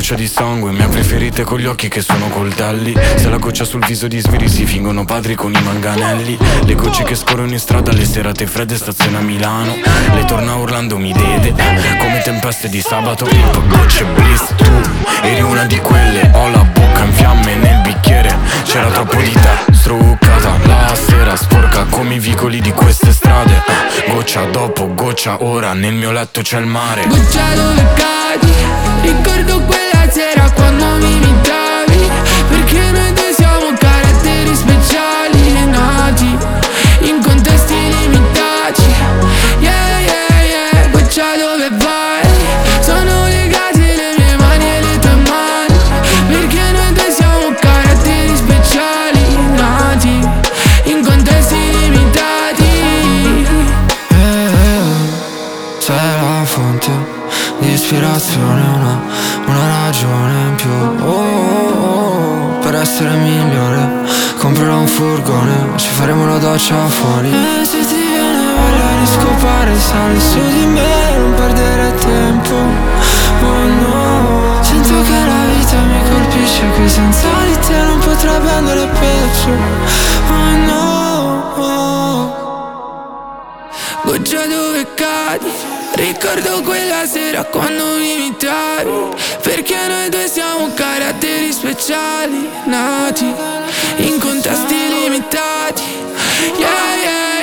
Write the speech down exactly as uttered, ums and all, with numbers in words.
goccia di sangue, mia preferita con gli occhi che sono coltelli. Se la goccia sul viso di sviri si fingono padri con i manganelli. Le gocce che scorrono in strada, le serate fredde, stazione a Milano. Lei torna urlando mi vede, come tempeste di sabato. Pip, gocce bliss, tu eri una di quelle. Ho la bocca in fiamme nel bicchiere. C'era troppo di te, struccata la sera, sporca come i vicoli di queste strade. Goccia dopo goccia, ora nel mio letto c'è il mare. Goccia dove cadi, ricordo quella sera quando mi imitavi. Perché noi due siamo caratteri speciali, nati in contesti limitati. Yeah, yeah, yeah. Goccia dove vai, sono legate le mie mani e le tue mani. Perché noi due siamo caratteri speciali, nati in contesti limitati. Sei la fonte di ispirazione, una, una ragione in più. Oh, oh, oh, per essere migliore comprerò un furgone, ci faremo la doccia fuori. E se ti viene voglia di scopare, sali su di me, non perdere tempo. Oh no, sento che la vita mi colpisce, qui senza di te non potrebbe andare peggio. Oh no, oh. Goccia dove cadi, ricordo quella sera quando mi imitavi. Perché noi due siamo caratteri speciali, nati in contesti limitati. Yeah, yeah.